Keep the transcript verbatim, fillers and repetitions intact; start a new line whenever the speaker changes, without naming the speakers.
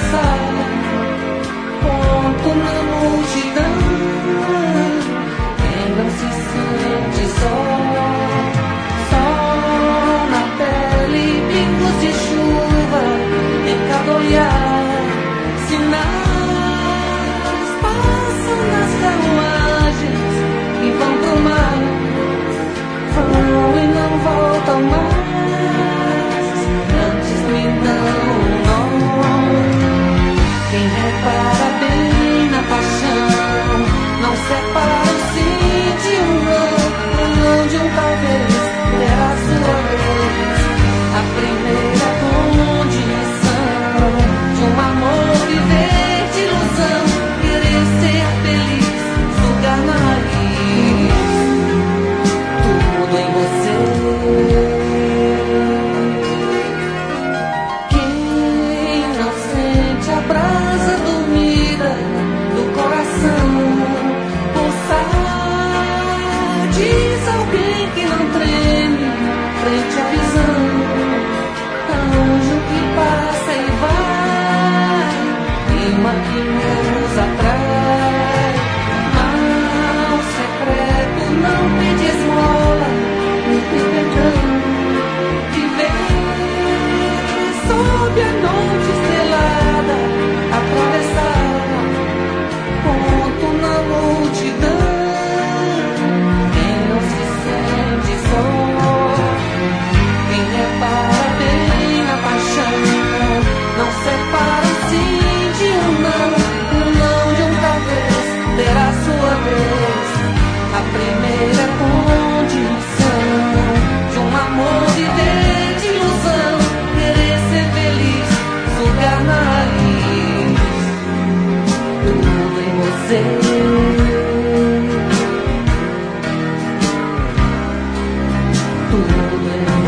atravessar, ponto na multidão. Quem não se sente só, sol na pele, pingos de chuva em cada olhar, sinais passam nas carruagens e vão pro mar, vão e não voltam mais, antes me dão um nó. Quem repara bem na paixão não separa o sim de um não, o não de um talvez, terá a sua vez. A primeira condição de um amor viver de ilusão, querer ser feliz, sugar na raiz, tudo em você. Quem não sente a brasa dormida do coração pulsar, diz alguém que não treme frente à visão, anjo que passa e vai, clima que nos atrai, mal secreto não pede esmola, nem perdão, viver sob a noite estrelada, atravessar, ponto na multidão. Quem não se sente só, quem repara bem na paixão não separa o sim de um não, um não de um talvez, terá sua vez. A primeira condição de um amor viver de ilusão, querer ser feliz, sugar na raiz, tudo em você. Tudo em